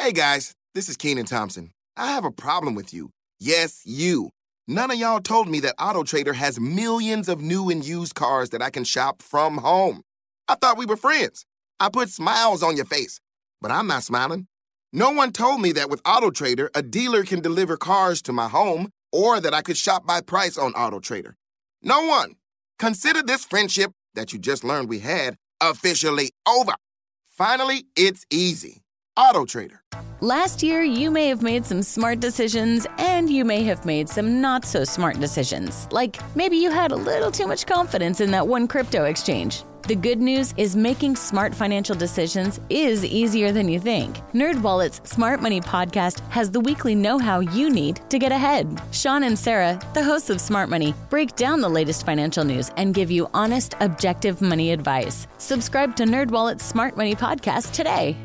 Hey guys, this is Keenan Thompson. I have a problem with you. Yes, you. None of y'all told me that AutoTrader has millions of new and used cars that I can shop from home. I thought we were friends. I put smiles on your face, but I'm not smiling. No one told me that with AutoTrader, a dealer can deliver cars to my home or that I could shop by price on AutoTrader. No one. Consider this friendship that you just learned we had officially over. Finally, it's easy. AutoTrader. Last year, you may have made some smart decisions and you may have made some not so smart decisions. Like maybe you had a little too much confidence in that one crypto exchange. The good news is making smart financial decisions is easier than you think. NerdWallet's Smart Money Podcast has the weekly know-how you need to get ahead. Sean and Sarah, the hosts of Smart Money, break down the latest financial news and give you honest, objective money advice. Subscribe to NerdWallet's Smart Money Podcast today.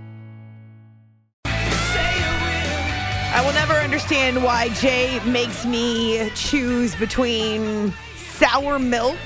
I will never understand why Jay makes me choose between sour milk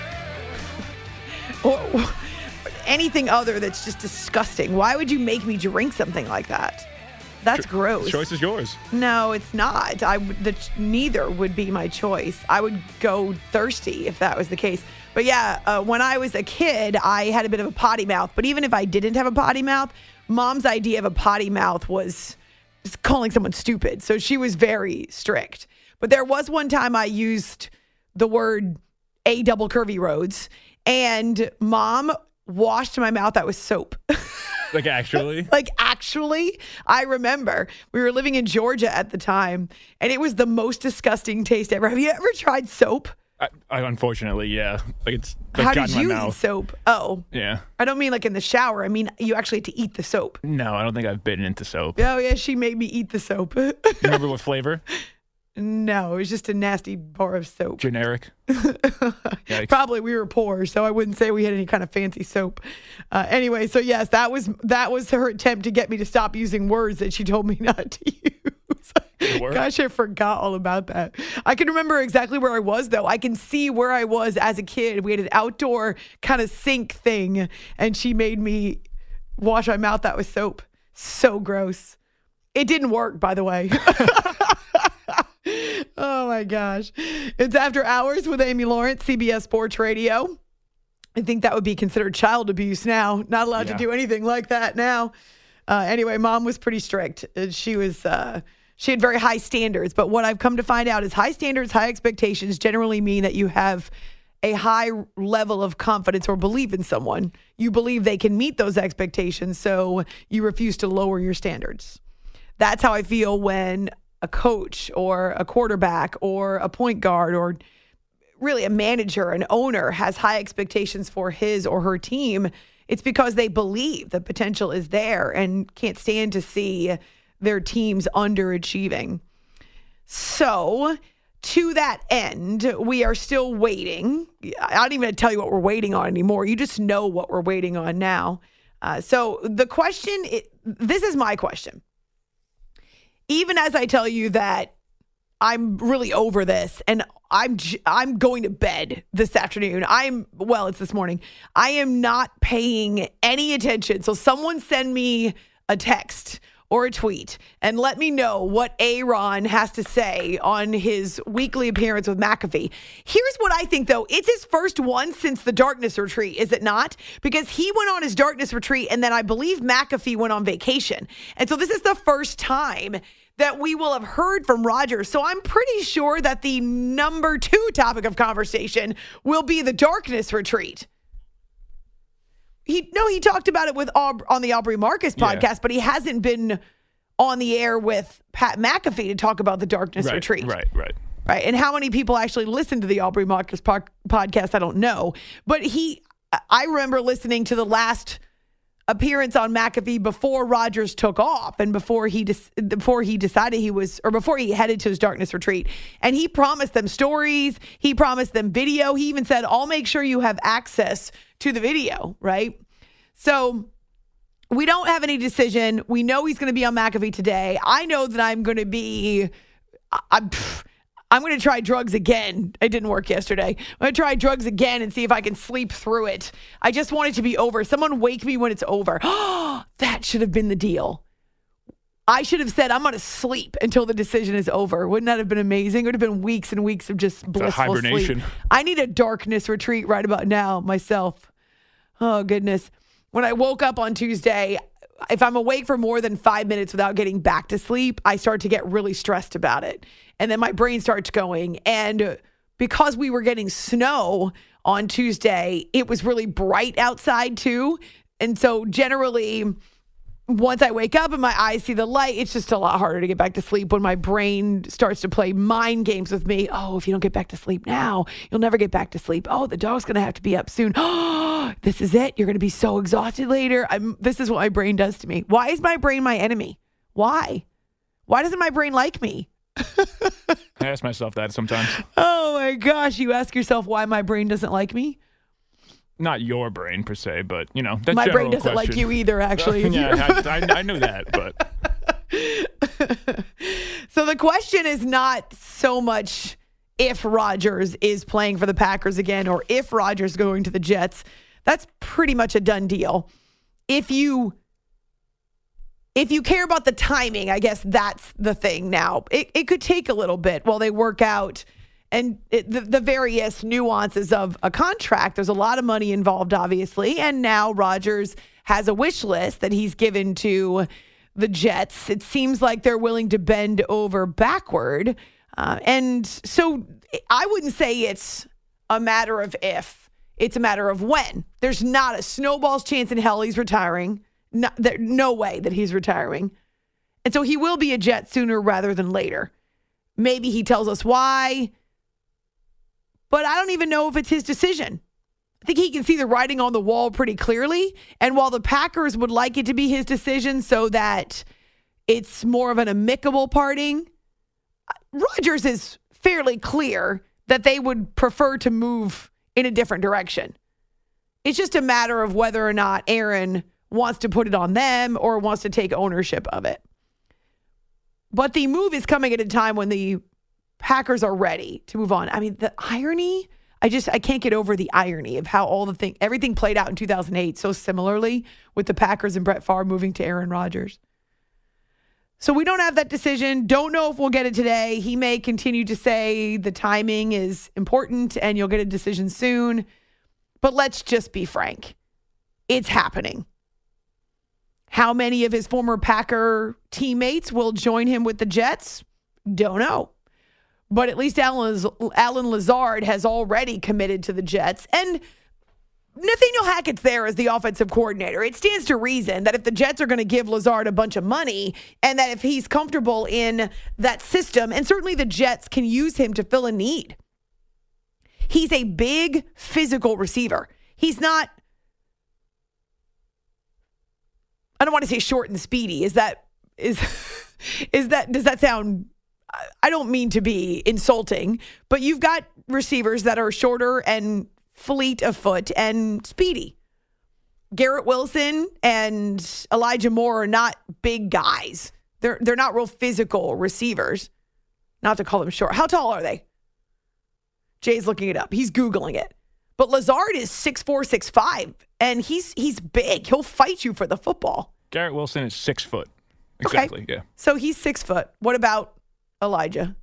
or anything other that's just disgusting. Why would you make me drink something like that? That's gross. The choice is yours. No, it's not. Neither would be my choice. I would go thirsty if that was the case. But yeah, when I was a kid, I had a bit of a potty mouth. But even if I didn't have a potty mouth, Mom's idea of a potty mouth was calling someone stupid. So she was very strict. But there was one time I used the word a double curvy roads, and Mom washed my mouth out with soap. Like actually? Like actually, I remember we were living in Georgia at the time, and it was the most disgusting taste ever. Have you ever tried soap? I unfortunately, yeah. Like it's How got did in you my mouth. eat soap? Oh. Yeah. I don't mean like in the shower. I mean you actually had to eat the soap. No, I don't think I've bitten into soap. Oh, yeah, she made me eat the soap. You remember what flavor? No, it was just a nasty bar of soap. Generic. Probably we were poor, so I wouldn't say we had any kind of fancy soap. Anyway, so yes, that was her attempt to get me to stop using words that she told me not to use. Gosh, I forgot all about that. I can remember exactly where I was, though. I can see where I was as a kid. We had an outdoor kind of sink thing, and she made me wash my mouth out with soap. So gross. It didn't work, by the way. Oh, my gosh. It's After Hours with Amy Lawrence, CBS Sports Radio. I think that would be considered child abuse now. Not allowed to do anything like that now. Anyway, Mom was pretty strict. She had very high standards. But what I've come to find out is high standards, high expectations generally mean that you have a high level of confidence or belief in someone. You believe they can meet those expectations, so you refuse to lower your standards. That's how I feel when a coach or a quarterback or a point guard or really a manager, an owner has high expectations for his or her team. It's because they believe the potential is there and can't stand to see their teams underachieving. So to that end, we are still waiting. I don't even tell you what we're waiting on anymore. You just know what we're waiting on now. So the question, this is my question. Even as I tell you that I'm really over this and I'm going to bed this afternoon. It's this morning. I am not paying any attention. So someone send me a text or a tweet and let me know what Aaron has to say on his weekly appearance with McAfee. Here's what I think, though. It's his first one since the Darkness Retreat, is it not? Because he went on his Darkness Retreat, and then I believe McAfee went on vacation. And so this is the first time that we will have heard from Rodgers. So I'm pretty sure that the number 2 topic of conversation will be the Darkness Retreat. He talked about it on the Aubrey Marcus podcast, but he hasn't been on the air with Pat McAfee to talk about the Darkness Retreat. Right. And how many people actually listen to the Aubrey Marcus podcast, I don't know. But I remember listening to the last appearance on McAfee before Rodgers took off and before he decided before he headed to his Darkness Retreat. And he promised them stories. He promised them video. He even said, I'll make sure you have access to the video, right? So we don't have any decision. We know he's going to be on McAfee today. I know that I'm going to try drugs again. It didn't work yesterday. I'm going to try drugs again and see if I can sleep through it. I just want it to be over. Someone wake me when it's over. That should have been the deal. I should have said, I'm going to sleep until the decision is over. Wouldn't that have been amazing? It would have been weeks and weeks of just blissful hibernation. sleep. I need a darkness retreat right about now myself. Oh, goodness. When I woke up on Tuesday, if I'm awake for more than 5 minutes without getting back to sleep, I start to get really stressed about it. And then my brain starts going. And because we were getting snow on Tuesday, it was really bright outside too. And so generally, once I wake up and my eyes see the light, it's just a lot harder to get back to sleep when my brain starts to play mind games with me. Oh, if you don't get back to sleep now, you'll never get back to sleep. Oh, the dog's going to have to be up soon. Oh, this is it. You're going to be so exhausted later. This is what my brain does to me. Why is my brain my enemy? Why? Why doesn't my brain like me? I ask myself that sometimes. Oh my gosh. You ask yourself why my brain doesn't like me? Not your brain per se, but, you know, that my general brain doesn't question. like you either, actually. Yeah, I knew that, but. So the question is not so much if Rodgers is playing for the Packers again or if Rodgers is going to the Jets. That's pretty much a done deal. If you care about the timing, I guess that's the thing now. It could take a little bit while they work out and the various nuances of a contract. There's a lot of money involved, obviously. And now Rodgers has a wish list that he's given to the Jets. It seems like they're willing to bend over backward. And so I wouldn't say it's a matter of if. It's a matter of when. There's not a snowball's chance in hell he's retiring. No way that he's retiring. And so he will be a Jet sooner rather than later. Maybe he tells us why. But I don't even know if it's his decision. I think he can see the writing on the wall pretty clearly. And while the Packers would like it to be his decision so that it's more of an amicable parting, Rodgers is fairly clear that they would prefer to move in a different direction. It's just a matter of whether or not Aaron wants to put it on them or wants to take ownership of it. But the move is coming at a time when the Packers are ready to move on. I mean, the irony, I can't get over the irony of how everything played out in 2008 so similarly with the Packers and Brett Favre moving to Aaron Rodgers. So we don't have that decision. Don't know if we'll get it today. He may continue to say the timing is important and you'll get a decision soon. But let's just be frank. It's happening. How many of his former Packer teammates will join him with the Jets? Don't know. But at least Allen Lazard has already committed to the Jets. And Nathaniel Hackett's there as the offensive coordinator. It stands to reason that if the Jets are going to give Lazard a bunch of money and that if he's comfortable in that system, and certainly the Jets can use him to fill a need. He's a big physical receiver. He's not, I don't want to say short and speedy. Does that sound, I don't mean to be insulting, but you've got receivers that are shorter and fleet of foot and speedy. Garrett Wilson and Elijah Moore are not big guys. They're not real physical receivers. Not to call them short. How tall are they? Jay's looking it up. He's Googling it. But Lazard is 6'4", 6'5", and he's big. He'll fight you for the football. Garrett Wilson is 6 foot. Exactly, okay. Yeah. So he's 6 foot. What about Elijah?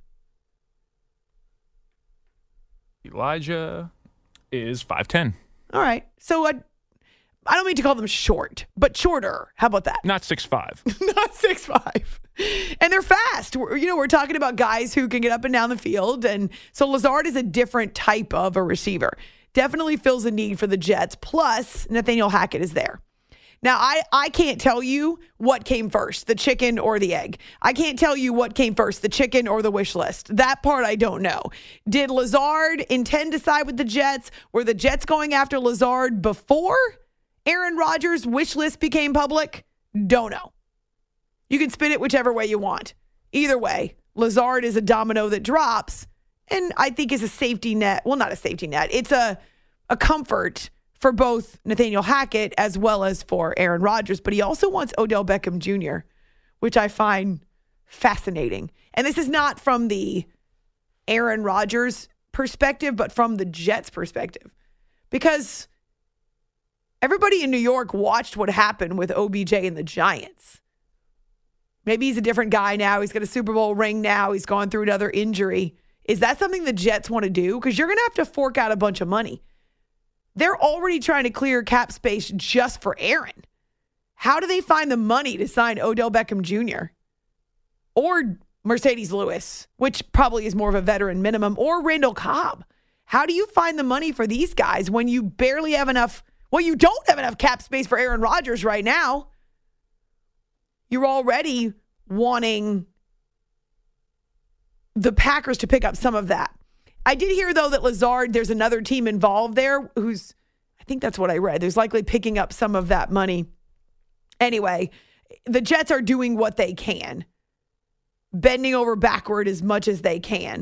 Elijah is 5'10". All right. So I don't mean to call them short, but shorter. How about that? Not 6'5". Not 6'5". And they're fast. We're talking about guys who can get up and down the field. And so Lazard is a different type of a receiver. Definitely fills a need for the Jets. Plus, Nathaniel Hackett is there. Now, I can't tell you what came first, the chicken or the egg. I can't tell you what came first, the chicken or the wish list. That part I don't know. Did Lazard intend to side with the Jets? Were the Jets going after Lazard before Aaron Rodgers' wish list became public? Don't know. You can spin it whichever way you want. Either way, Lazard is a domino that drops, and I think is a safety net. Well, not a safety net. It's a comfort for both Nathaniel Hackett as well as for Aaron Rodgers. But he also wants Odell Beckham Jr., which I find fascinating. And this is not from the Aaron Rodgers perspective, but from the Jets perspective. Because everybody in New York watched what happened with OBJ and the Giants. Maybe he's a different guy now. He's got a Super Bowl ring now. He's gone through another injury. Is that something the Jets want to do? Because you're going to have to fork out a bunch of money. They're already trying to clear cap space just for Aaron. How do they find the money to sign Odell Beckham Jr. or Mercedes Lewis, which probably is more of a veteran minimum, or Randall Cobb? How do you find the money for these guys when you barely have enough? Well, you don't have enough cap space for Aaron Rodgers right now. You're already wanting the Packers to pick up some of that. I did hear, though, that Lazard, there's another team involved there who's, I think that's what I read, there's likely picking up some of that money. Anyway, the Jets are doing what they can, bending over backward as much as they can.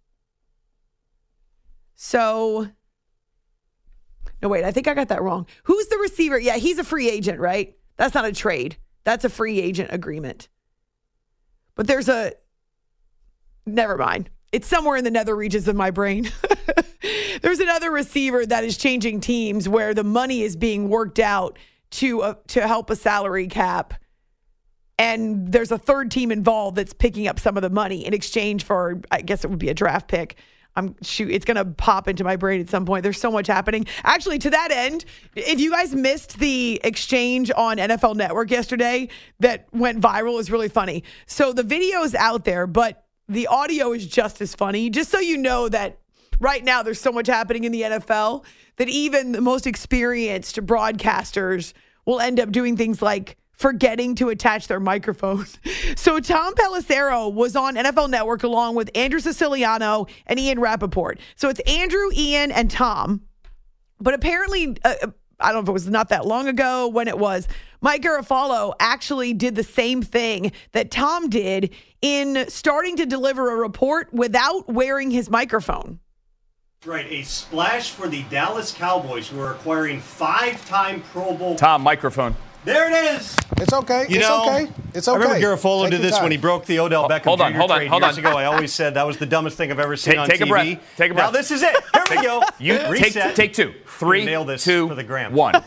So, no, wait, I think I got that wrong. Who's the receiver? Yeah, he's a free agent, right? That's not a trade. That's a free agent agreement. But never mind. It's somewhere in the nether regions of my brain. There's another receiver that is changing teams where the money is being worked out to help a salary cap. And there's a third team involved that's picking up some of the money in exchange for, I guess it would be a draft pick. It's going to pop into my brain at some point. There's so much happening. Actually, to that end, if you guys missed the exchange on NFL Network yesterday that went viral, it was really funny. So the video is out there, but the audio is just as funny. Just so you know that right now there's so much happening in the NFL that even the most experienced broadcasters will end up doing things like forgetting to attach their microphone. So Tom Pelissero was on NFL Network along with Andrew Siciliano and Ian Rappaport. So it's Andrew, Ian, and Tom. But apparently, I don't know if it was not that long ago when it was, Mike Garafolo actually did the same thing that Tom did in starting to deliver a report without wearing his microphone. Right, a splash for the Dallas Cowboys, who are acquiring 5-time Pro Bowl. Tom, microphone. There it is. It's okay. It's okay. I remember Garafolo did this when he broke the Odell Beckham Jr. trade years ago. I always said that was the dumbest thing I've ever seen on TV. Take a breath. Take a breath. Now this is it. Here we go. Reset. Take two. 3, nail this 2, for the gram. 1.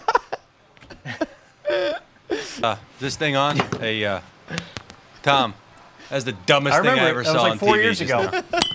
This thing on? Hey, Tom, that's the dumbest thing I ever saw on TV. That was like 4 years ago.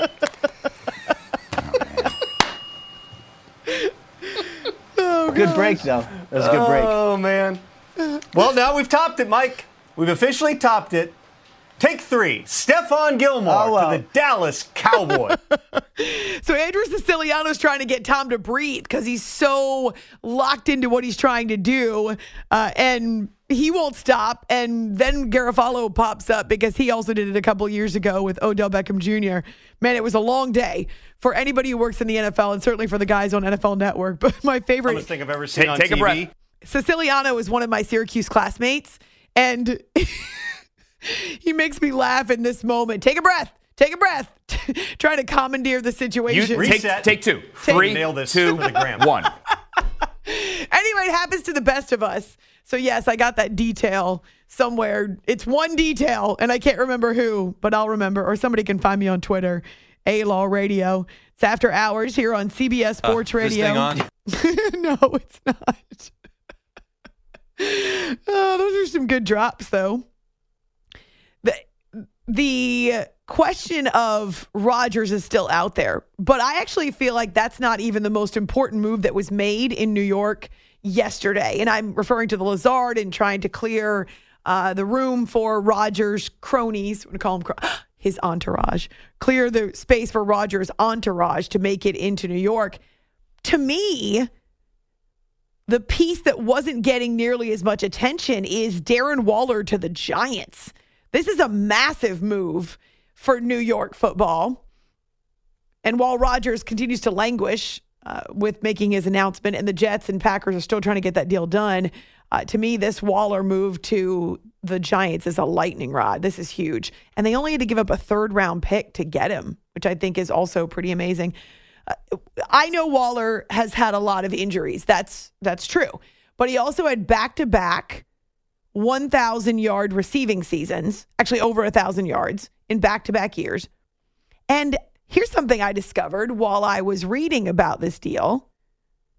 Good break, though. That was a good break. Oh, man. Well, now we've topped it, Mike. We've officially topped it. Take 3. Stephon Gilmore to the Dallas Cowboys. So Andrew Siciliano's trying to get Tom to breathe because he's so locked into what he's trying to do. And he won't stop. And then Garafolo pops up because he also did it a couple years ago with Odell Beckham Jr. Man, it was a long day for anybody who works in the NFL and certainly for the guys on NFL Network. But my favorite Dumbest thing I've ever seen on TV. Take a breath. Siciliano is one of my Syracuse classmates, and he makes me laugh in this moment. Take a breath. Trying to commandeer the situation. Take 2. 3, nail this 2, for the gram. 1. Anyway, it happens to the best of us. So, yes, I got that detail somewhere. It's one detail, and I can't remember who, but I'll remember. Or somebody can find me on Twitter, A-Law Radio. It's After Hours here on CBS Sports Radio. This thing on? No, it's not. Oh, those are some good drops, though. The question of Rodgers is still out there, but I actually feel like that's not even the most important move that was made in New York yesterday. And I'm referring to the Lazard and trying to clear the room for Rodgers' cronies. I'm going to call him his entourage. Clear the space for Rodgers' entourage to make it into New York. To me, the piece that wasn't getting nearly as much attention is Darren Waller to the Giants. This is a massive move for New York football. And while Rodgers continues to languish with making his announcement and the Jets and Packers are still trying to get that deal done, to me, this Waller move to the Giants is a lightning rod. This is huge. And they only had to give up a 3rd-round pick to get him, which I think is also pretty amazing. I know Waller has had a lot of injuries. That's true. But he also had back-to-back 1,000-yard receiving seasons, actually over 1,000 yards in back-to-back years. And here's something I discovered while I was reading about this deal.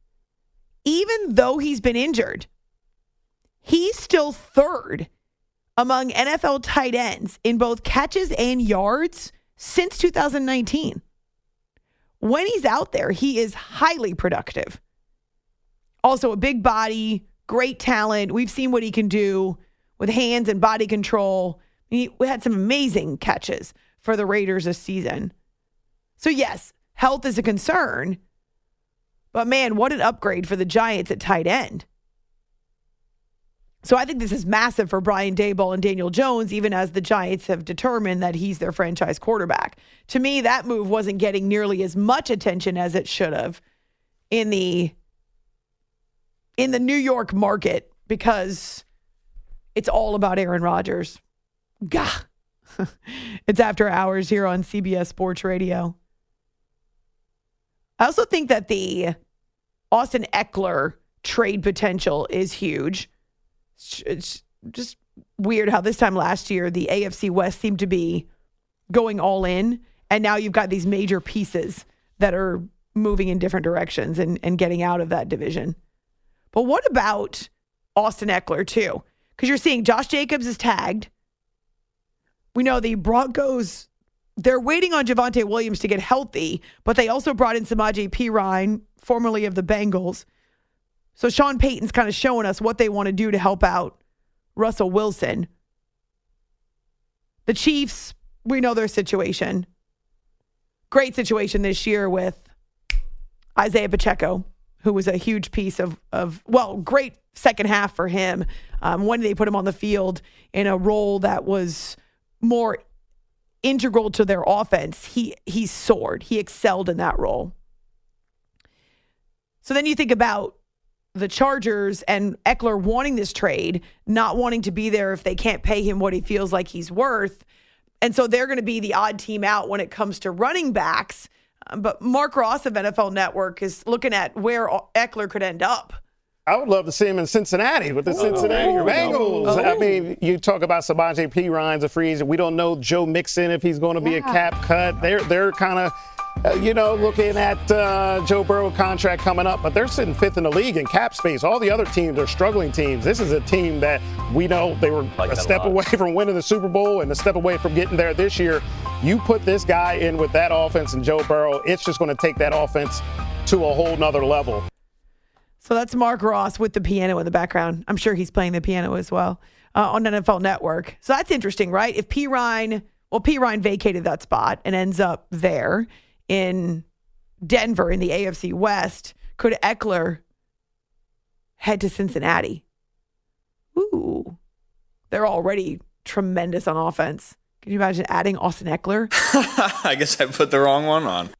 Even though he's been injured, he's still 3rd among NFL tight ends in both catches and yards since 2019. When he's out there, he is highly productive. Also a big body, great talent. We've seen what he can do with hands and body control. We had some amazing catches for the Raiders this season. So yes, health is a concern. But man, what an upgrade for the Giants at tight end. So I think this is massive for Brian Daboll and Daniel Jones, even as the Giants have determined that he's their franchise quarterback. To me, that move wasn't getting nearly as much attention as it should have in the New York market because it's all about Aaron Rodgers. Gah. It's After Hours here on CBS Sports Radio. I also think that the Austin Eckler trade potential is huge. It's just weird how this time last year, the AFC West seemed to be going all in. And now you've got these major pieces that are moving in different directions and getting out of that division. But what about Austin Eckler, too? Because you're seeing Josh Jacobs is tagged. We know the Broncos, they're waiting on Javonte Williams to get healthy, but they also brought in Samaje Perine, formerly of the Bengals. So Sean Payton's kind of showing us what they want to do to help out Russell Wilson. The Chiefs, we know their situation. Great situation this year with Isaiah Pacheco, who was a huge piece of great second half for him. When they put him on the field in a role that was more integral to their offense, he soared. He excelled in that role. So then you think about the Chargers and Eckler wanting this trade, not wanting to be there if they can't pay him what he feels like he's worth. And so they're going to be the odd team out when it comes to running backs. But Mark Ross of NFL Network is looking at where Eckler could end up. I would love to see him in Cincinnati with the Cincinnati Bengals. I mean, you talk about Samaje Perine's a free agent. We don't know Joe Mixon if he's going to be a cap cut. They're kind of, looking at Joe Burrow contract coming up, but they're sitting fifth in the league in cap space. All the other teams are struggling teams. This is a team that we know they were a step away from winning the Super Bowl and a step away from getting there this year. You put this guy in with that offense and Joe Burrow, it's just going to take that offense to a whole nother level. So that's Mark Ross with the piano in the background. I'm sure he's playing the piano as well on NFL Network. So that's interesting, right? If Perine vacated that spot and ends up there in Denver in the AFC West, could Eckler head to Cincinnati? Ooh, they're already tremendous on offense. Can you imagine adding Austin Eckler? I guess I put the wrong one on.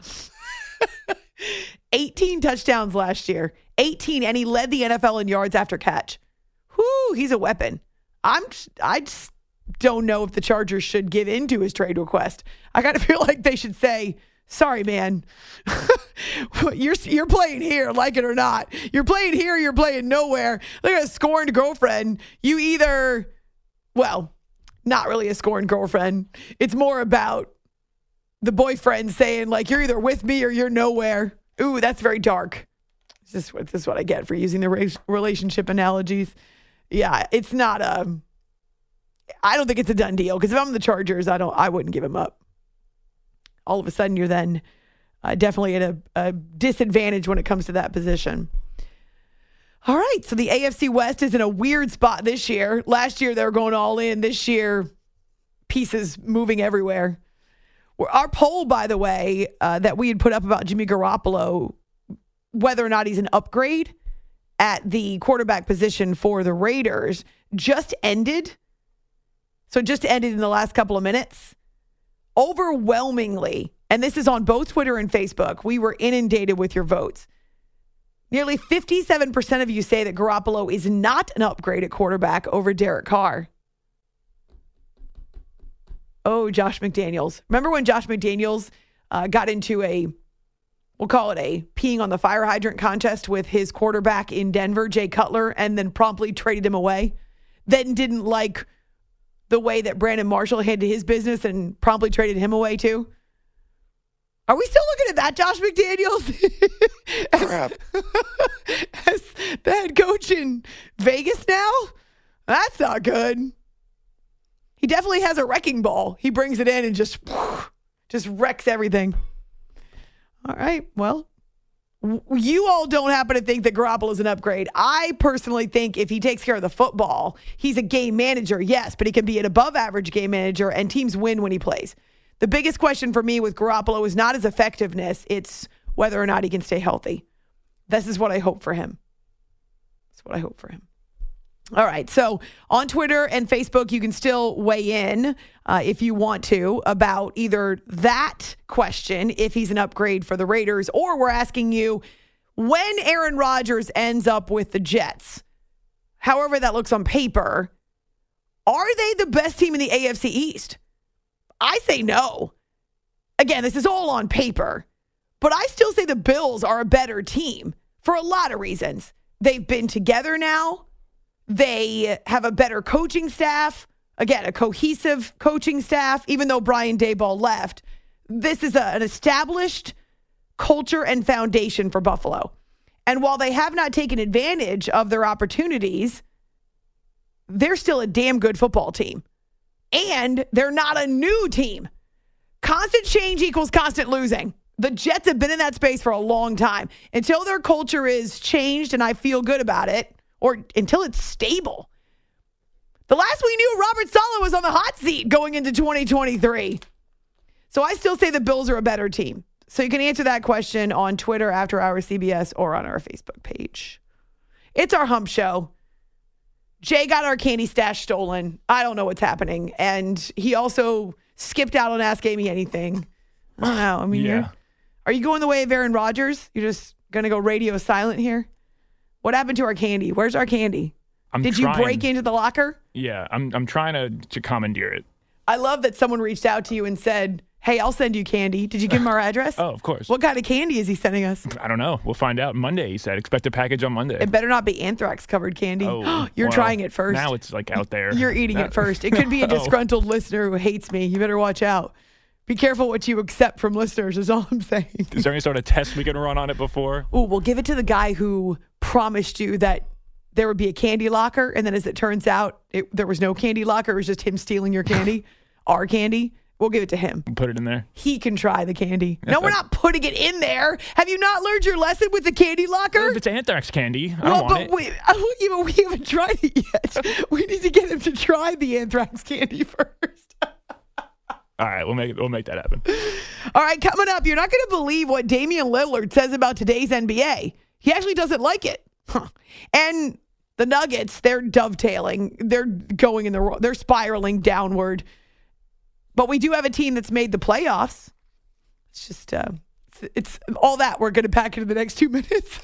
18 touchdowns last year. 18, and he led the NFL in yards after catch. Whoo, he's a weapon. I just don't know if the Chargers should give in to his trade request. I kind of feel like they should say, sorry, man. You're playing here, like it or not. You're playing here, you're playing nowhere. Look at a scorned girlfriend. You either, not really a scorned girlfriend. It's more about the boyfriend saying, like, you're either with me or you're nowhere. Ooh, that's very dark. This is what I get for using the relationship analogies. Yeah, it's not I don't think it's a done deal, because if I'm the Chargers, I wouldn't give him up. All of a sudden, you're then definitely at a disadvantage when it comes to that position. All right, so the AFC West is in a weird spot this year. Last year, they were going all in. This year, pieces moving everywhere. Our poll, by the way, that we had put up about Jimmy Garoppolo, whether or not he's an upgrade at the quarterback position for the Raiders, just ended. So just ended in the last couple of minutes. Overwhelmingly, and this is on both Twitter and Facebook, we were inundated with your votes. Nearly 57% of you say that Garoppolo is not an upgrade at quarterback over Derek Carr. Oh, Josh McDaniels. Remember when Josh McDaniels got into we'll call it a peeing on the fire hydrant contest with his quarterback in Denver, Jay Cutler, and then promptly traded him away? Then didn't like the way that Brandon Marshall handled his business and promptly traded him away too? Are we still looking at that Josh McDaniels as the head coach in Vegas now? That's not good. He definitely has a wrecking ball. He brings it in and just wrecks everything. All right, well, you all don't happen to think that Garoppolo is an upgrade. I personally think if he takes care of the football, he's a game manager, yes, but he can be an above-average game manager, and teams win when he plays. The biggest question for me with Garoppolo is not his effectiveness. It's whether or not he can stay healthy. This is what I hope for him. That's what I hope for him. All right, so on Twitter and Facebook, you can still weigh in if you want to about either that question, if he's an upgrade for the Raiders, or we're asking you when Aaron Rodgers ends up with the Jets, however that looks on paper, are they the best team in the AFC East? I say no. Again, this is all on paper, but I still say the Bills are a better team for a lot of reasons. They've been together now. They have a better coaching staff. Again, a cohesive coaching staff, even though Brian Daboll left. This is an established culture and foundation for Buffalo. And while they have not taken advantage of their opportunities, they're still a damn good football team. And they're not a new team. Constant change equals constant losing. The Jets have been in that space for a long time. Until their culture is changed and I feel good about it, or until it's stable. The last we knew, Robert Saleh was on the hot seat going into 2023. So I still say the Bills are a better team. So you can answer that question on Twitter, After Hours CBS, or on our Facebook page. It's our hump show. Jay got our candy stash stolen. I don't know what's happening. And he also skipped out on Ask Amy Anything. I don't know. I mean, are you going the way of Aaron Rodgers? You're just going to go radio silent here? What happened to our candy? Where's our candy? Did you break into the locker? Yeah, I'm trying to commandeer it. I love that someone reached out to you and said, hey, I'll send you candy. Did you give him our address? Oh, of course. What kind of candy is he sending us? I don't know. We'll find out Monday, he said. Expect a package on Monday. It better not be anthrax-covered candy. Oh, You're trying it first. Now it's like out there. You're eating it first. It could be a disgruntled listener who hates me. You better watch out. Be careful what you accept from listeners is all I'm saying. Is there any sort of test we can run on it before? Ooh, we'll give it to the guy who promised you that there would be a candy locker, and then as it turns out, there was no candy locker. It was just him stealing your candy, our candy. We'll give it to him. Put it in there. He can try the candy. No, we're not putting it in there. Have you not learned your lesson with the candy locker? If it's anthrax candy, I don't want it. We haven't tried it yet. We need to get him to try the anthrax candy first. All right, we'll make that happen. All right, coming up, you're not going to believe what Damian Lillard says about today's NBA. He actually doesn't like it. And the Nuggets, they're dovetailing. They're going they're spiraling downward. But we do have a team that's made the playoffs. It's just, it's all that we're going to pack into the next 2 minutes.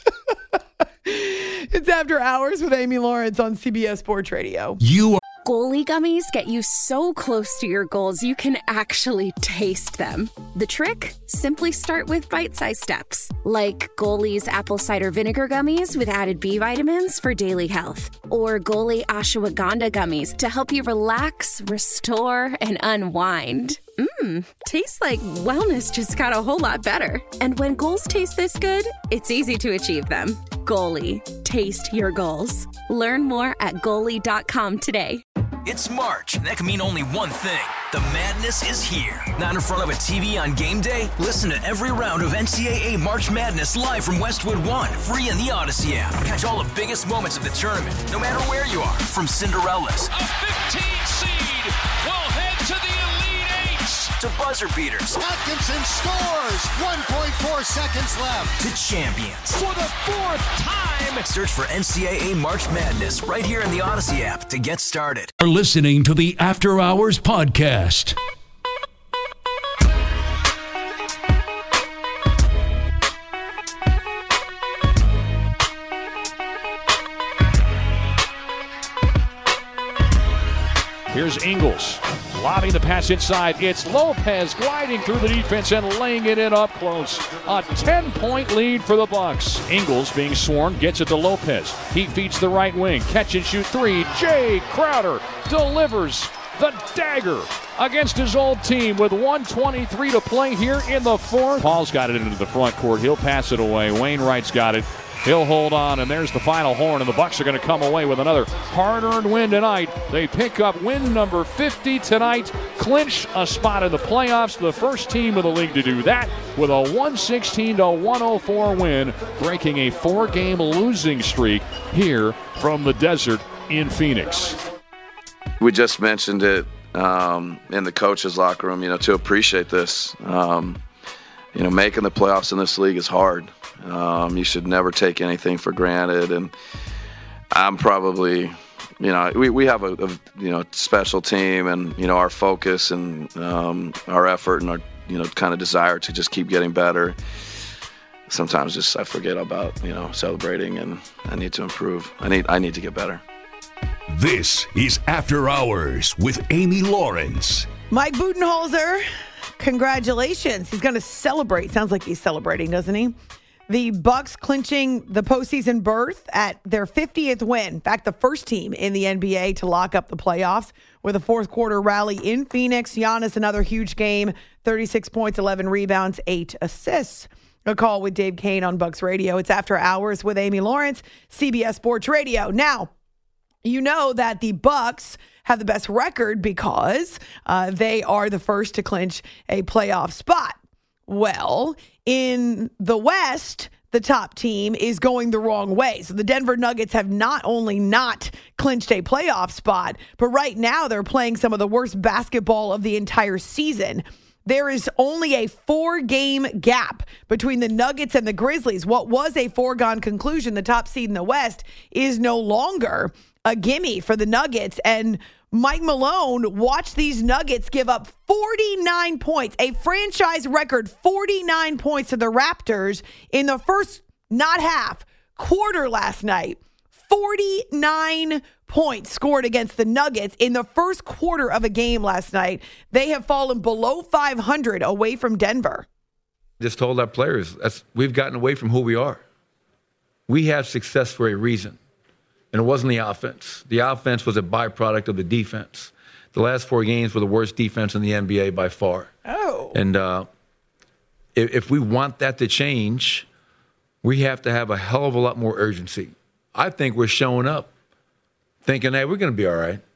It's After Hours with Amy Lawrence on CBS Sports Radio. Goalie gummies get you so close to your goals you can actually taste them. The trick? Simply start with bite-sized steps, like Goalie's apple cider vinegar gummies with added B vitamins for daily health, or Goalie ashwagandha gummies to help you relax, restore, and unwind. Tastes like wellness just got a whole lot better. And when goals taste this good, it's easy to achieve them. Goalie, taste your goals. Learn more at Goalie.com today. It's March, and that can mean only one thing. The madness is here. Not in front of a TV on game day? Listen to every round of NCAA March Madness live from Westwood One, free in the Odyssey app. Catch all the biggest moments of the tournament, no matter where you are. From Cinderellas, a 15 seed will head to the Elite Eights, to buzzer beaters. Atkinson scores! 1.4 seconds left. To champions. For the fourth time. Search for NCAA March Madness right here in the Odyssey app to get started. You're listening to the After Hours Podcast. Here's Ingles, lobbing the pass inside. It's Lopez gliding through the defense and laying it in up close. A 10-point lead for the Bucks. Ingles being swarmed, gets it to Lopez. He feeds the right wing. Catch and shoot three. Jay Crowder delivers the dagger against his old team with 1:23 to play here in the fourth. Paul's got it into the front court. He'll pass it away. Wainwright's got it. He'll hold on, and there's the final horn, and the Bucks are going to come away with another hard-earned win tonight. They pick up win number 50 tonight, clinch a spot in the playoffs, the first team in the league to do that with a 116-104 win, breaking a 4-game losing streak here from the desert in Phoenix. We just mentioned it in the coach's locker room, to appreciate this. Making the playoffs in this league is hard. You should never take anything for granted. And I'm probably, we have a special team, and, our focus and our effort and our, kind of desire to just keep getting better. Sometimes I forget about, celebrating, and I need to improve. I need to get better. This is After Hours with Amy Lawrence. Mike Budenholzer, congratulations. He's going to celebrate. Sounds like he's celebrating, doesn't he? The Bucks clinching the postseason berth at their 50th win. In fact, the first team in the NBA to lock up the playoffs with a fourth quarter rally in Phoenix. Giannis, another huge game, 36 points, 11 rebounds, 8 assists. A call with Dave Kane on Bucks Radio. It's After Hours with Amy Lawrence, CBS Sports Radio. Now, you know that the Bucks have the best record because they are the first to clinch a playoff spot. Well, in the West, the top team is going the wrong way. So the Denver Nuggets have not only not clinched a playoff spot, but right now they're playing some of the worst basketball of the entire season. There is only a 4-game gap between the Nuggets and the Grizzlies. What was a foregone conclusion, the top seed in the West, is no longer a gimme for the Nuggets. And Mike Malone watched these Nuggets give up 49 points, a franchise record 49 points to the Raptors in the first, not half, quarter last night. 49 points scored against the Nuggets in the first quarter of a game last night. They have fallen below 500 away from Denver. Just told our players, we've gotten away from who we are. We have success for a reason. And it wasn't the offense. The offense was a byproduct of the defense. The last 4 games were the worst defense in the NBA by far. Oh. And if we want that to change, we have to have a hell of a lot more urgency. I think we're showing up thinking, hey, we're going to be all right.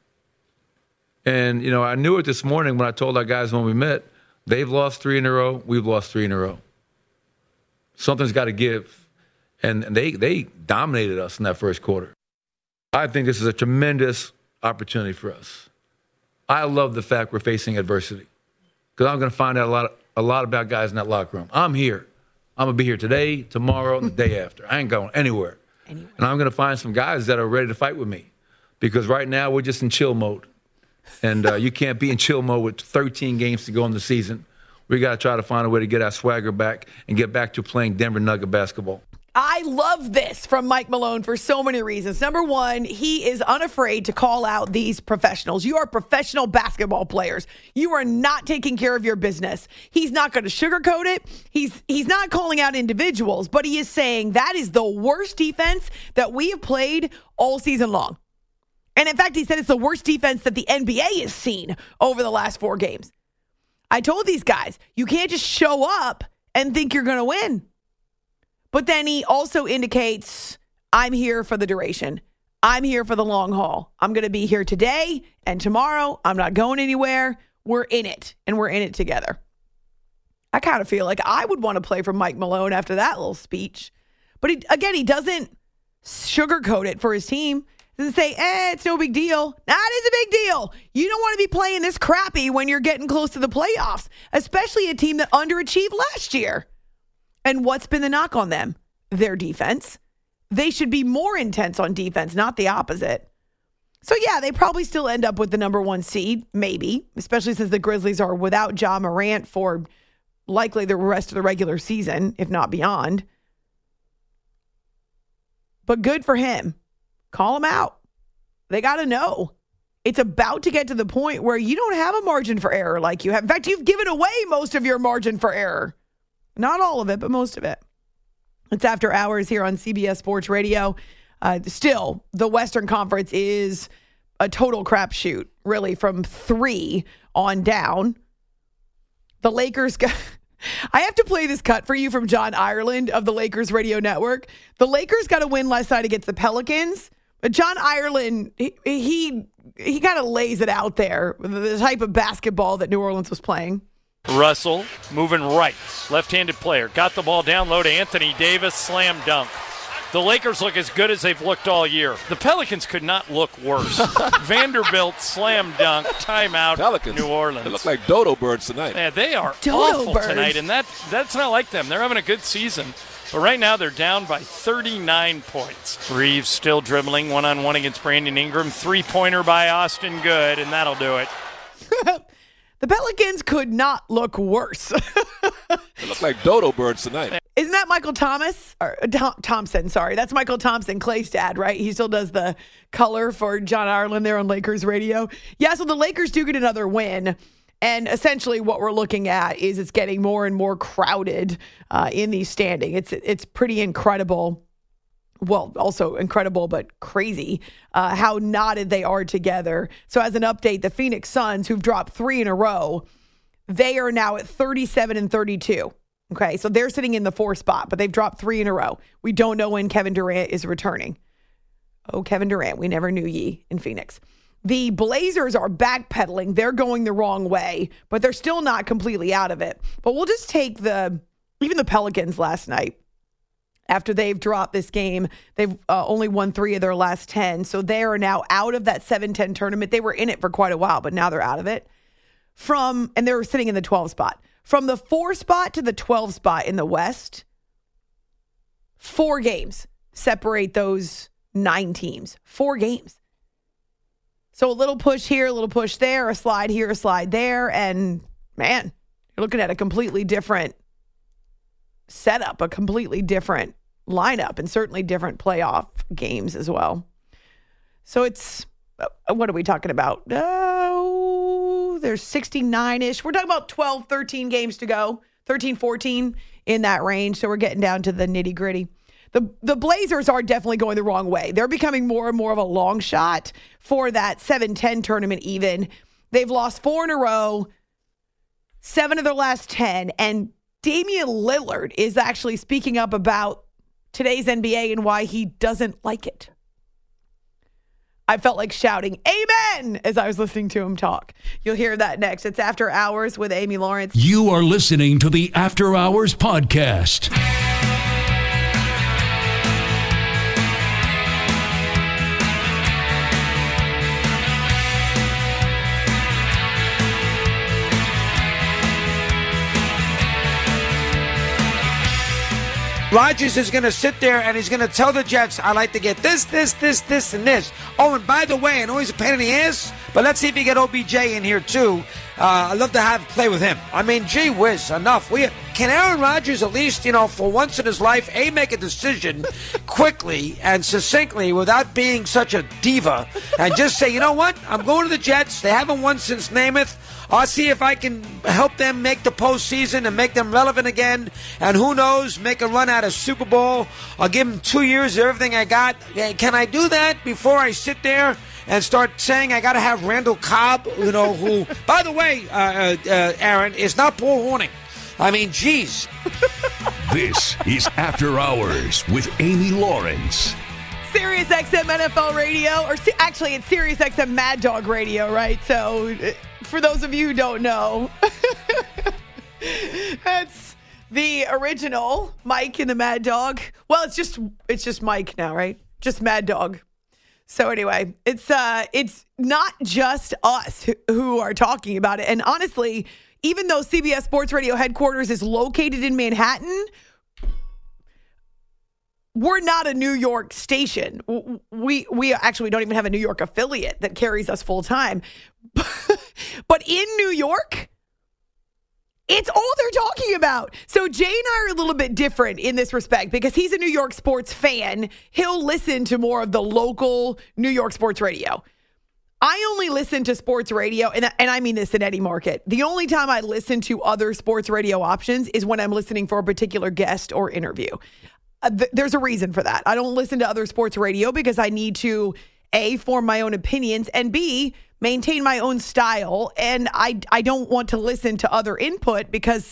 And, I knew it this morning when I told our guys when we met, they've lost 3 in a row, we've lost 3 in a row. Something's got to give. And they dominated us in that first quarter. I think this is a tremendous opportunity for us. I love the fact we're facing adversity because I'm going to find out a lot about guys in that locker room. I'm here. I'm going to be here today, tomorrow, and the day after. I ain't going anywhere. And I'm going to find some guys that are ready to fight with me because right now we're just in chill mode. And you can't be in chill mode with 13 games to go in the season. We got to try to find a way to get our swagger back and get back to playing Denver Nugget basketball. I love this from Mike Malone for so many reasons. Number one, he is unafraid to call out these professionals. You are professional basketball players. You are not taking care of your business. He's not going to sugarcoat it. He's not calling out individuals, but he is saying that is the worst defense that we have played all season long. And in fact, he said it's the worst defense that the NBA has seen over the last 4 games. I told these guys, you can't just show up and think you're going to win. But then he also indicates, I'm here for the duration. I'm here for the long haul. I'm going to be here today and tomorrow. I'm not going anywhere. We're in it, and we're in it together. I kind of feel like I would want to play for Mike Malone after that little speech. But he doesn't sugarcoat it for his team. He doesn't say, it's no big deal. That is a big deal. You don't want to be playing this crappy when you're getting close to the playoffs, especially a team that underachieved last year. And what's been the knock on them? Their defense. They should be more intense on defense, not the opposite. So, yeah, they probably still end up with the number 1 seed, maybe, especially since the Grizzlies are without Ja Morant for likely the rest of the regular season, if not beyond. But good for him. Call him out. They got to know. It's about to get to the point where you don't have a margin for error like you have. In fact, you've given away most of your margin for error. Not all of it, but most of it. It's After Hours here on CBS Sports Radio. Still, the Western Conference is a total crapshoot, really, from 3 on down. The Lakers I have to play this cut for you from John Ireland of the Lakers Radio Network. The Lakers got a win last night against the Pelicans, but John Ireland, he kind of lays it out there, the type of basketball that New Orleans was playing. Russell moving right, left-handed player. Got the ball down low to Anthony Davis, slam dunk. The Lakers look as good as they've looked all year. The Pelicans could not look worse. Vanderbilt, slam dunk, timeout, Pelicans, New Orleans. They look like dodo birds tonight. Yeah, they are Dodo awful birds tonight, and that's not like them. They're having a good season. But right now they're down by 39 points. Reeves still dribbling one-on-one against Brandon Ingram. Three-pointer by Austin Good, and that'll do it. The Pelicans could not look worse. They look like dodo birds tonight. Isn't that Michael Thomas? Or Thompson, sorry. That's Michael Thompson, Clay's dad, right? He still does the color for John Ireland there on Lakers radio. Yeah, so the Lakers do get another win. And essentially what we're looking at is it's getting more and more crowded in the standing. It's pretty incredible. Well, also incredible, but crazy how knotted they are together. So as an update, the Phoenix Suns, who've dropped 3 in a row, they are now at 37-32. Okay, so they're sitting in the 4th spot, but they've dropped 3 in a row. We don't know when Kevin Durant is returning. Oh, Kevin Durant, we never knew ye in Phoenix. The Blazers are backpedaling. They're going the wrong way, but they're still not completely out of it. But we'll just take even the Pelicans last night. After they've dropped this game, they've only won 3 of their last 10. So they are now out of that 7-10 tournament. They were in it for quite a while, but now they're out of it. And they're sitting in the 12th spot. From the 4 spot to the 12th spot in the West, 4 games separate those 9 teams. 4 games. So a little push here, a little push there, a slide here, a slide there. And man, you're looking at a completely different setup, a completely different lineup, and certainly different playoff games as well. So it's, what are we talking about? There's 69-ish. We're talking about 12, 13 games to go, 13, 14 in that range. So we're getting down to the nitty gritty. The Blazers are definitely going the wrong way. They're becoming more and more of a long shot for that 7-10 tournament even. They've lost 4 in a row, 7 of their last 10, and Damian Lillard is actually speaking up about today's NBA and why he doesn't like it. I felt like shouting, amen, as I was listening to him talk. You'll hear that next. It's After Hours with Amy Lawrence. You are listening to the After Hours podcast. Rodgers is going to sit there and he's going to tell the Jets, I like to get this, and this. Oh, and by the way, I know he's a pain in the ass, but let's see if you get OBJ in here too. I'd love to play with him. I mean, gee whiz, enough. Can Aaron Rodgers at least, for once in his life, make a decision quickly and succinctly without being such a diva and just say, you know what, I'm going to the Jets. They haven't won since Namath. I'll see if I can help them make the postseason and make them relevant again. And who knows, make a run at a Super Bowl. I'll give them 2 years of everything I got. Can I do that before I sit there and start saying I got to have Randall Cobb, who, by the way, Aaron, is not Paul Hornung. I mean, geez. This is After Hours with Amy Lawrence. Sirius XM NFL Radio, or actually it's Sirius XM Mad Dog Radio, right? So for those of you who don't know, that's the original Mike and the Mad Dog. Well, it's just Mike now, right? Just Mad Dog. So anyway, it's not just us who are talking about it. And honestly, even though CBS Sports Radio headquarters is located in Manhattan, we're not a New York station. We actually don't even have a New York affiliate that carries us full time. But in New York, it's all they're talking about. So Jay and I are a little bit different in this respect because he's a New York sports fan. He'll listen to more of the local New York sports radio. I only listen to sports radio, and I mean this in any market. The only time I listen to other sports radio options is when I'm listening for a particular guest or interview. There's a reason for that. I don't listen to other sports radio because I need to, A, form my own opinions, and B, maintain my own style. And I don't want to listen to other input because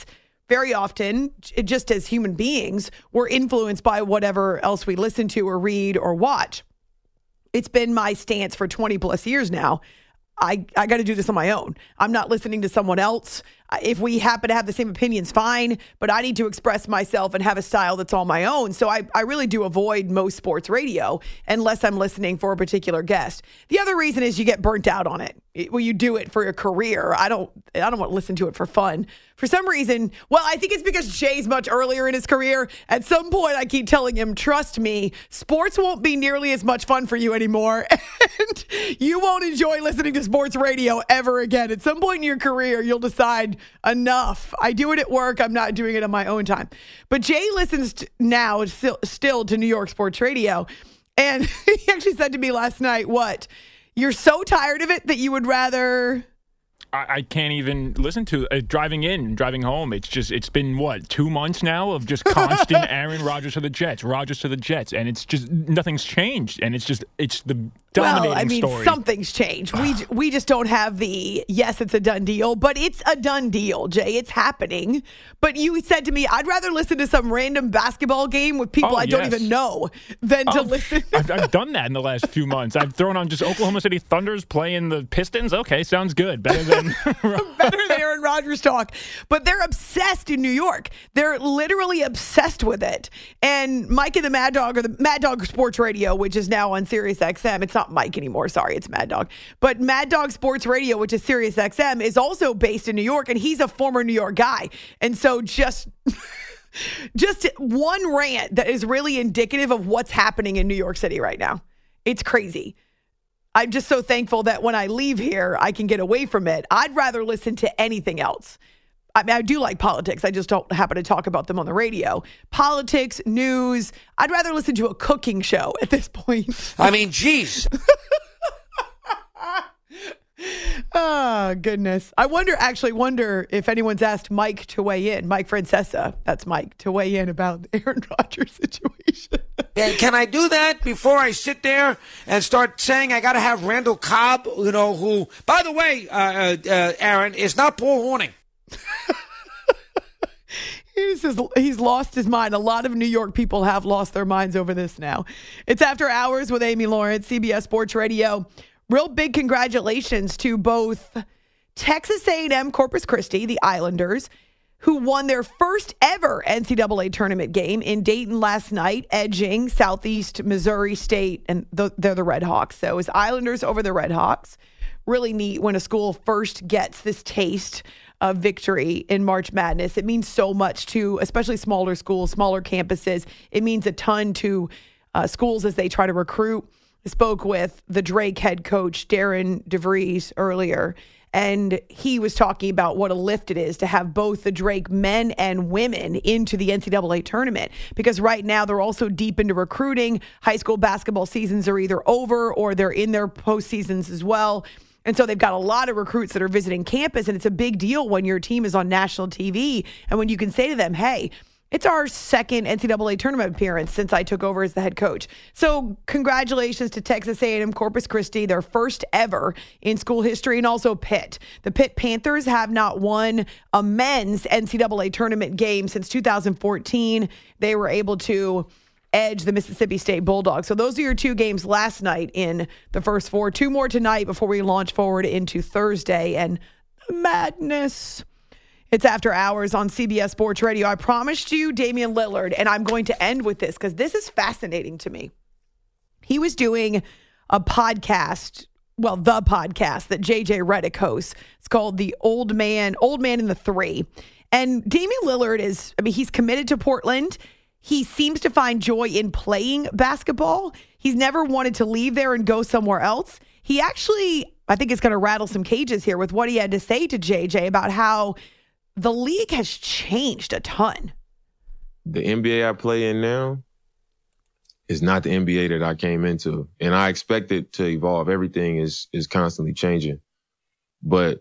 very often, just as human beings, we're influenced by whatever else we listen to or read or watch. It's been my stance for 20 plus years now. I got to do this on my own. I'm not listening to someone else. If we happen to have the same opinions, fine, but I need to express myself and have a style that's all my own. So I really do avoid most sports radio unless I'm listening for a particular guest. The other reason is you get burnt out on it. When you do it for a career, I don't want to listen to it for fun. For some reason, well, I think it's because Jay's much earlier in his career. At some point, I keep telling him, trust me, sports won't be nearly as much fun for you anymore. And you won't enjoy listening to sports radio ever again. At some point in your career, you'll decide, enough. I do it at work. I'm not doing it on my own time. But Jay listens now still to New York sports radio. And he actually said to me last night, what? You're so tired of it that you would rather... I can't even listen to driving home. It's been, 2 months now of just constant Aaron Rodgers to the Jets, and it's just, nothing's changed. And it's the dominating story. Something's changed. We just don't have the, yes, it's a done deal, but it's a done deal, Jay. It's happening. But you said to me, I'd rather listen to some random basketball game with people I don't even know than to listen. I've done that in the last few months. I've thrown on just Oklahoma City Thunders playing the Pistons. Okay, sounds good. Better than Aaron Rodgers talk. But they're obsessed in New York. They're literally obsessed with it. And Mike and the Mad Dog, or the Mad Dog Sports Radio, which is now on Sirius XM. It's not Mike anymore. Sorry, it's Mad Dog. But Mad Dog Sports Radio, which is Sirius XM, is also based in New York, and he's a former New York guy. And so just one rant that is really indicative of what's happening in New York City right now. It's crazy. I'm just so thankful that when I leave here, I can get away from it. I'd rather listen to anything else. I mean, I do like politics. I just don't happen to talk about them on the radio. Politics, news. I'd rather listen to a cooking show at this point. I mean, geez. Oh, goodness. I wonder if anyone's asked Mike to weigh in. Mike Francesa, that's Mike, to weigh in about the Aaron Rodgers situation. Can I do that before I sit there and start saying I got to have Randall Cobb, who, by the way, Aaron, is not Paul Hornung. He's lost his mind. A lot of New York people have lost their minds over this now. It's After Hours with Amy Lawrence, CBS Sports Radio. Real big congratulations to both Texas A&M Corpus Christi, the Islanders, who won their first ever NCAA tournament game in Dayton last night, edging Southeast Missouri State, and they're the Red Hawks. So it was Islanders over the Red Hawks. Really neat when a school first gets this taste of victory in March Madness. It means so much to especially smaller schools, smaller campuses. It means a ton to schools as they try to recruit. I spoke with the Drake head coach, Darren DeVries, earlier, and he was talking about what a lift it is to have both the Drake men and women into the NCAA tournament, because right now they're also deep into recruiting. High school basketball seasons are either over or they're in their postseasons as well. And so they've got a lot of recruits that are visiting campus, and it's a big deal when your team is on national TV and when you can say to them, hey, it's our second NCAA tournament appearance since I took over as the head coach. So congratulations to Texas A&M Corpus Christi, their first ever in school history, and also Pitt. The Pitt Panthers have not won a men's NCAA tournament game since 2014. They were able to edge the Mississippi State Bulldogs. So those are your two games last night in the first four. Two more tonight before we launch forward into Thursday and madness. It's After Hours on CBS Sports Radio. I promised you Damian Lillard, and I'm going to end with this because this is fascinating to me. He was doing a podcast, the podcast that JJ Redick hosts. It's called The Old Man in the Three. And Damian Lillard he's committed to Portland. He seems to find joy in playing basketball. He's never wanted to leave there and go somewhere else. He actually, I think it's going to rattle some cages here with what he had to say to JJ about how the league has changed a ton. The NBA I play in now is not the NBA that I came into. And I expect it to evolve. Everything is constantly changing. But,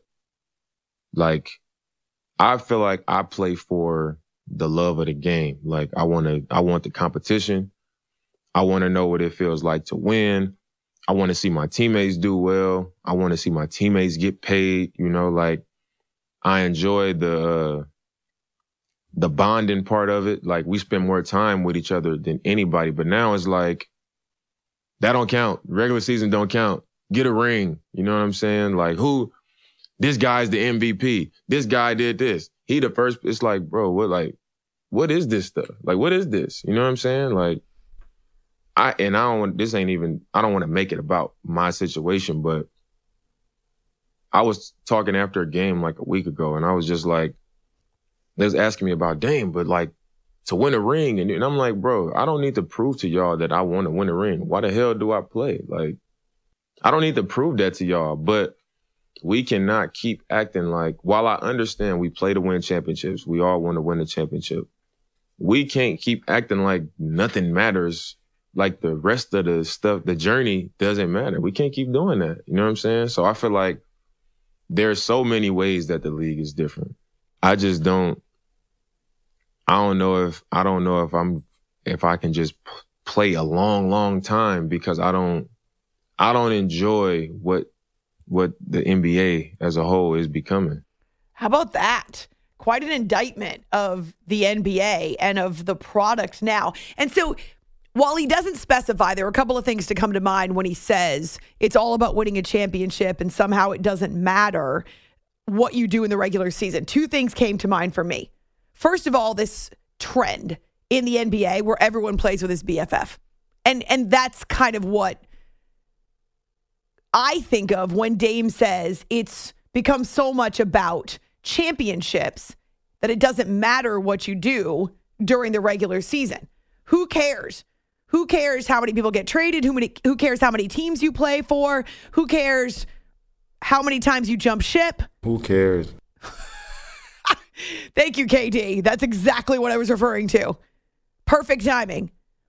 I feel like I play for the love of the game. I want the competition. I want to know what it feels like to win. I want to see my teammates do well. I want to see my teammates get paid, I enjoy the the bonding part of it. Like, we spend more time with each other than anybody. But now it's like, that don't count. Regular season don't count. Get a ring. You know what I'm saying? Like, this guy's the MVP. This guy did this. He the first. It's like, bro, what is this stuff? Like, what is this? You know what I'm saying? Like, I don't want to make it about my situation, but I was talking after a game like a week ago, and I was just like, they was asking me about Dame, but like, to win a ring, and I'm like, bro, I don't need to prove to y'all that I want to win a ring. Why the hell do I play? Like, I don't need to prove that to y'all, but we cannot keep acting like, while I understand we play to win championships, we all want to win a championship, we can't keep acting like nothing matters. Like, the rest of the stuff, the journey doesn't matter. We can't keep doing that. You know what I'm saying? So I feel like there's so many ways that the league is different. I just don't. I don't know if I can just play a long, long time, because I don't enjoy what the NBA as a whole is becoming. How about that? Quite an indictment of the NBA and of the product now. And so, while he doesn't specify, there are a couple of things to come to mind when he says it's all about winning a championship and somehow it doesn't matter what you do in the regular season. Two things came to mind for me. First of all, this trend in the NBA where everyone plays with his BFF. And that's kind of what I think of when Dame says it's become so much about championships that it doesn't matter what you do during the regular season. Who cares? Who cares how many people get traded? Who cares how many teams you play for? Who cares how many times you jump ship? Who cares? Thank you, KD. That's exactly what I was referring to. Perfect timing.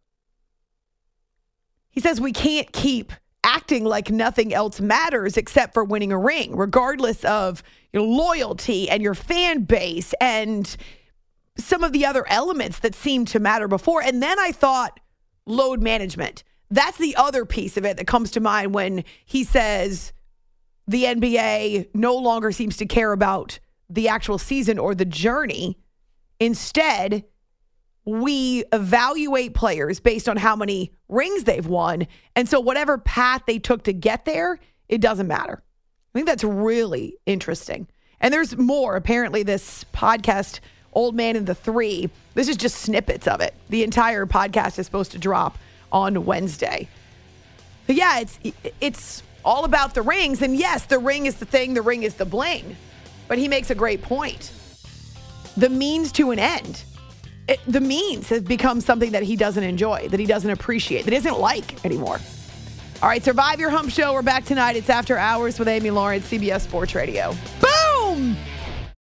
He says we can't keep acting like nothing else matters except for winning a ring, regardless of your loyalty and your fan base and some of the other elements that seemed to matter before. And then I thought load management. That's the other piece of it that comes to mind when he says the NBA no longer seems to care about the actual season or the journey. Instead, we evaluate players based on how many rings they've won. And so whatever path they took to get there, it doesn't matter. I think that's really interesting. And there's more. Apparently, this podcast, Old Man and the Three, this is just snippets of it. The entire podcast is supposed to drop on Wednesday. But yeah, it's all about the rings. And yes, the ring is the thing. The ring is the bling. But he makes a great point. The means to an end. The means has become something that he doesn't enjoy, that he doesn't appreciate, that isn't like anymore. All right, Survive Your Hump Show. We're back tonight. It's After Hours with Amy Lawrence, CBS Sports Radio. Boom!